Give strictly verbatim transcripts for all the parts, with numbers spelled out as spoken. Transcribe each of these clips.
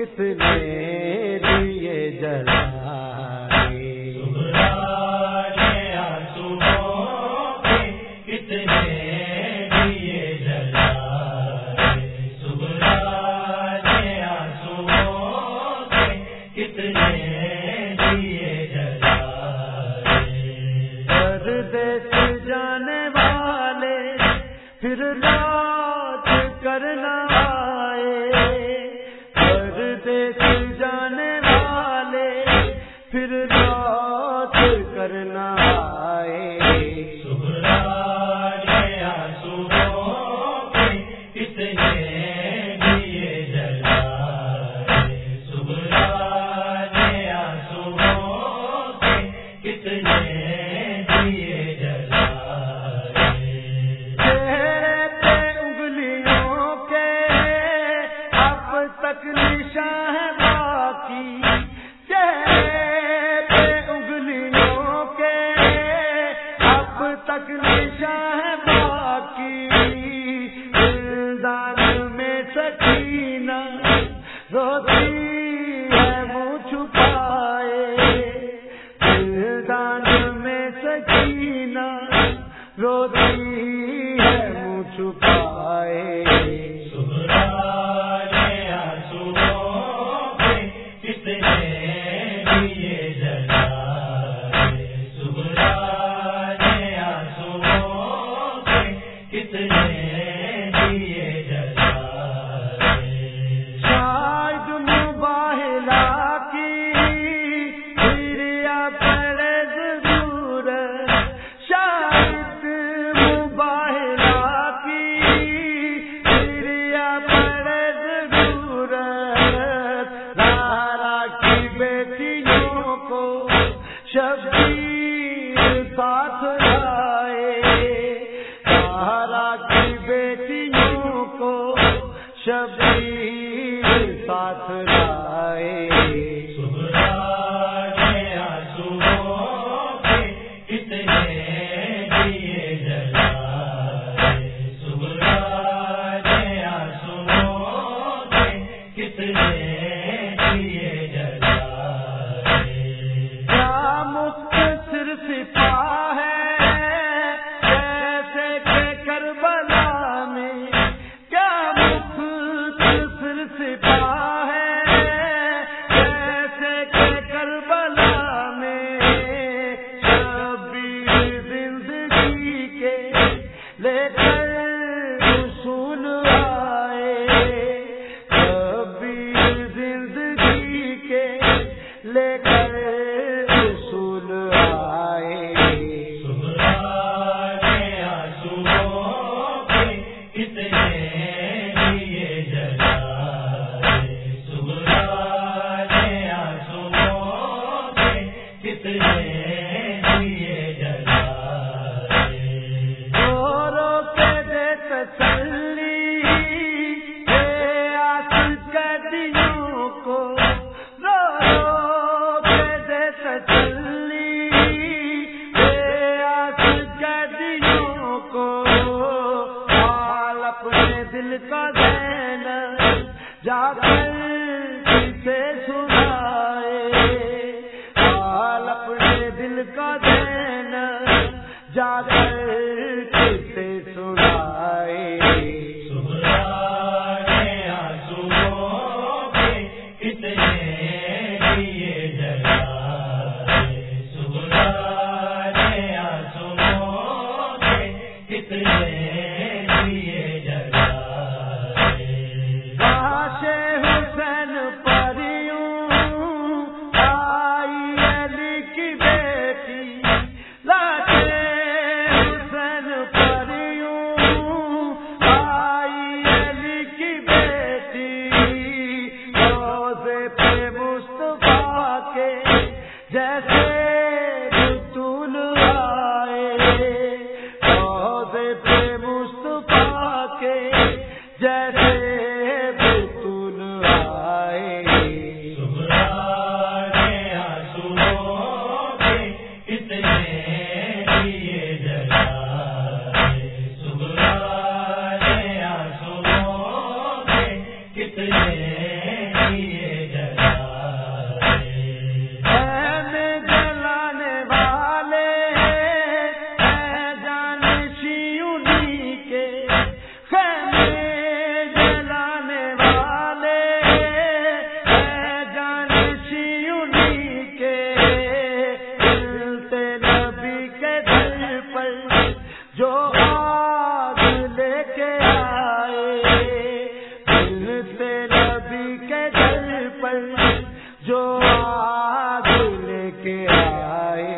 کتنے دیے جلائے، سہرا نے آنسوؤں کے کتنے دیے جلائے، سہرا نے آنسوؤں کے کتنے دیے جلائے، پردیس جانے والے پھر رات کرنا آئے، پردیس جانے والے پھر رات کرنا آئے، سہرا نے آنسوؤں کے کتنے دیے جلائے، سہرا نے آنسوؤں کے کتنے دیے جلائے، چہرے پہ انگلیوں کے اب تک نشان ہے باقی، چہرے پہ انگلیوں کے اب تک نشان ہے باقی، دلدار میں سکینہ روتی ہے منہ چھپائے، دلدار میں سکینہ روتی ہے منہ چھپائے، سہرا نے آنسوؤں کے کتنے دیے جلائے، سہرا نے آنسوؤں کے کتنے دیے جلائے، شاید مباہلا کی ہریا پڑے ضرور، شاید مباہلا کی ہریا پڑے ضرور، لارا کی بیٹیوں کو شبیر ساتھ لائے، لارا کی بیٹیوں کو شبیر ساتھ لائے، سہرا نے آنسوؤں کے کتنے دیے جلائے، سہرا نے آنسوؤں کے کتنے دیے جلائے، کیا مختصر سپاہ ہے جیسے کہ کربلا میں، کیا مختصر سپاہ ہے جیسے کہ کربلا میں، شبیر زندگی کے لے کر رسول آئے، شبیر زندگی کے لے کر رسول آئے، سہرا نے آنسوؤں کے کتنے دیے جلائے، سہرا نے آنسوؤں کے کتنے دیے جلائے، رو رو کے دے تسلی اے آس قیدیوں کو، رو رو کے دے تسلی اے آس قیدیوں کو، حال اپنے دل کا دینا جا کر کسے سنائے، حال اپنے دل کا دینا جا کر کسے سنائے، سہرا نے آنسوؤں کے کتنے دیے جلائے، سہرا نے آنسوؤں کے کتنے دیے جلائے، کاش حسین پر یوں آئی علی کی بیٹی، لاش حسین پر یوں آئی علی کی بیٹی، روضے پہ مصطفیٰ کے جیسے بطول آئے، روضے پہ مصطفیٰ کے جیسے بطول آئے، سہرا نے آنسوؤں کے کتنے دیے جلائے، سہرا نے آنسوؤں کے کتنے دیے پر جو آگ لے کے آئے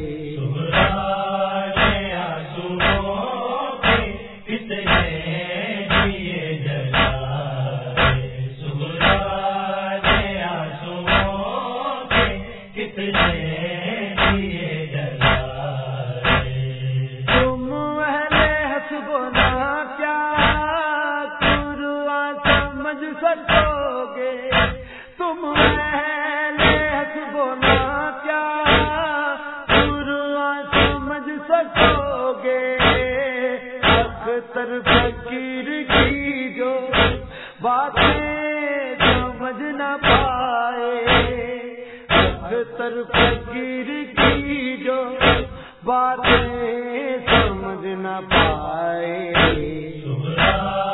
تم اہل حسب و نا کیا قرآن سمجھ سکو گے اختر فقیر کی جو باتیں سمجھ نہ پائے اختر فقیر کی جو باتیں سمجھ نہ پائے